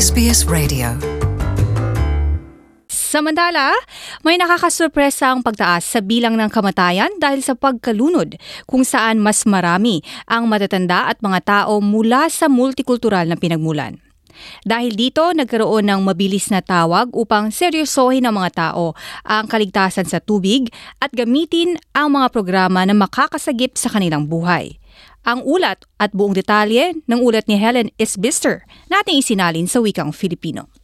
SBS Radio. Samantala, may nakakasurpresang pagtaas sa bilang ng kamatayan dahil sa pagkalunod kung saan mas marami ang matatanda at mga tao mula sa multikultural na pinagmulan. Dahil dito, nagkaroon ng mabilis na tawag upang seryosohin ng mga tao ang kaligtasan sa tubig at gamitin ang mga programa na makakasagip sa kanilang buhay. Ang ulat at buong detalye ng ulat ni Helen Isbister nating isinalin sa wikang Filipino.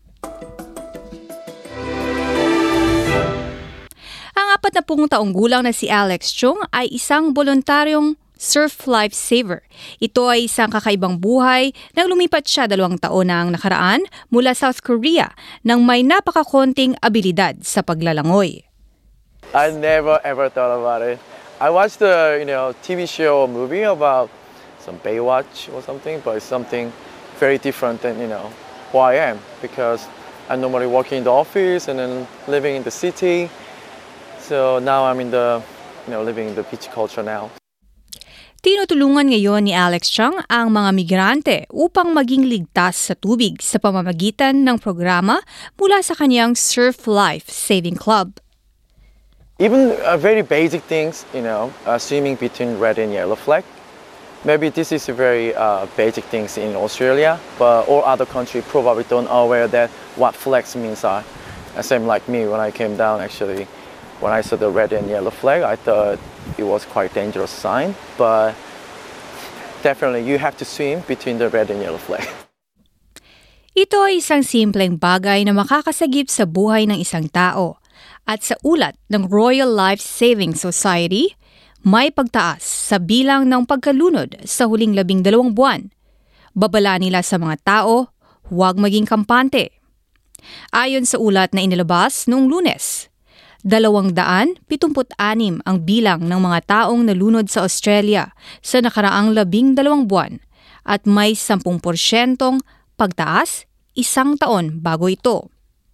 Ang 40 taong gulang na si Alex Chung ay isang voluntaryong surf lifesaver. Ito ay isang kakaibang buhay nang lumipat siya 2 taon na ang nakaraan mula South Korea nang may napakakonting abilidad sa paglalangoy. I never ever thought about it. I watched the TV show or movie about some Baywatch or something, but it's something very different than who I am, because I normally working in the office and then living in the city. So now I'm in the living in the beach culture now. Tinutulungan ngayon ni Alex Chung ang mga migrante upang maging ligtas sa tubig sa pamamagitan ng programa mula sa kanyang Surf Life Saving Club. Even very basic things, swimming between red and yellow flag. Maybe this is a very basic things in Australia, but all other countries probably don't aware that what flags means are. Same like me when I came down actually. When I saw the red and yellow flag, I thought it was quite dangerous sign, but definitely you have to swim between the red and yellow flag. Ito ay isang simpleng bagay na makakasagip sa buhay ng isang tao. At sa ulat ng Royal Life Saving Society, may pagtaas sa bilang ng pagkalunod sa huling 12 buwan. Babala nila sa mga tao, huwag maging kampante. Ayon sa ulat na inilabas noong Lunes, 276 ang bilang ng mga taong nalunod sa Australia sa nakaraang 12 buwan at may 10% pagtaas 1 taon bago ito.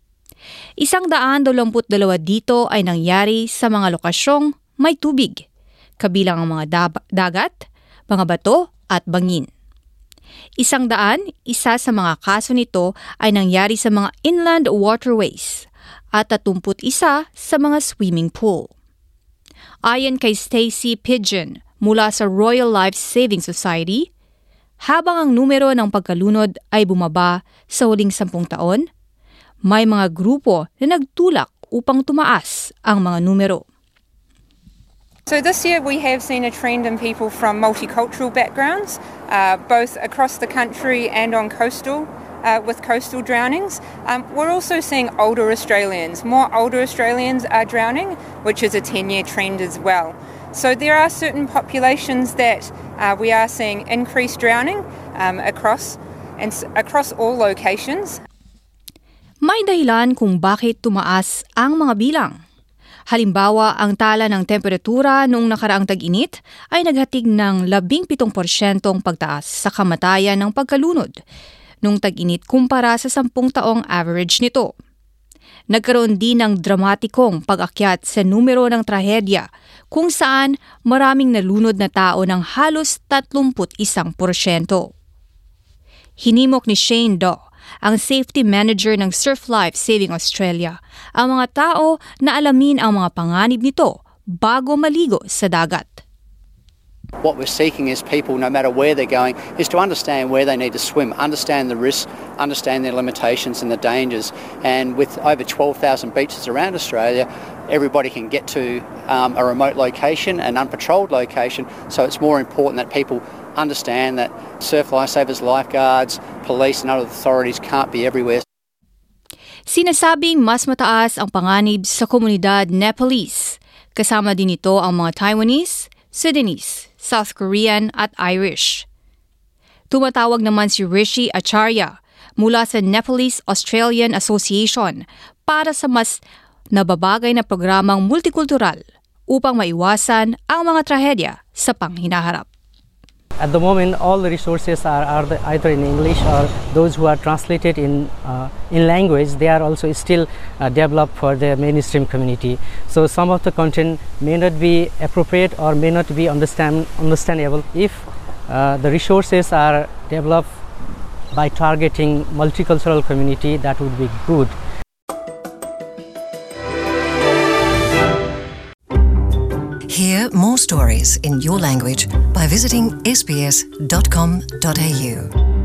122 dito ay nangyari sa mga lokasyong may tubig, kabilang ang mga dagat, mga bato at bangin. 101 sa mga kaso nito ay nangyari sa mga inland waterways at 31 sa mga swimming pool. Ayon kay Stacey Pigeon mula sa Royal Life Saving Society, habang ang numero ng pagkalunod ay bumaba sa huling 10 taon, may mga grupo na nagtulak upang tumaas ang mga numero. So this year we have seen a trend in people from multicultural backgrounds, both across the country and on coastal, with coastal drownings. We're also seeing older Australians. More older Australians are drowning, which is a 10-year trend as well. So there are certain populations that we are seeing increased drowning across all locations. May dahilan kung bakit tumaas ang mga bilang. Halimbawa, ang tala ng temperatura noong nakaraang tag-init ay naghatid ng 17% pagtaas sa kamatayan ng pagkalunod noong tag-init kumpara sa 10 taong average nito. Nagkaroon din ng dramatikong pag-akyat sa numero ng trahedya kung saan maraming nalunod na tao ng halos 31%. Hinimok ni Shane Daw, ang safety manager ng Surf Life Saving Australia, ang mga tao na alamin ang mga panganib nito bago maligo sa dagat. What we're seeking is people, no matter where they're going, is to understand where they need to swim, understand the risks, understand their limitations and the dangers. And with over 12,000 beaches around Australia, everybody can get to a remote location, an unpatrolled location, so it's more important that people understand that surf lifesavers, lifeguards, police and other authorities can't be everywhere. Sinasabing mas mataas ang panganib sa komunidad Nepalese. Kasama din ito ang mga Taiwanese, Sudanese, South Korean at Irish. Tumatawag naman si Rishi Acharya mula sa Nepalese Australian Association para sa mas nababagay na programang multikultural upang maiwasan ang mga trahedya sa panghinaharap. At the moment, all the resources are either in English or those who are translated in language, they are also still developed for the mainstream community. So some of the content may not be appropriate or may not be understandable. If the resources are developed by targeting multicultural community, that would be good. Hear more stories in your language by visiting sbs.com.au.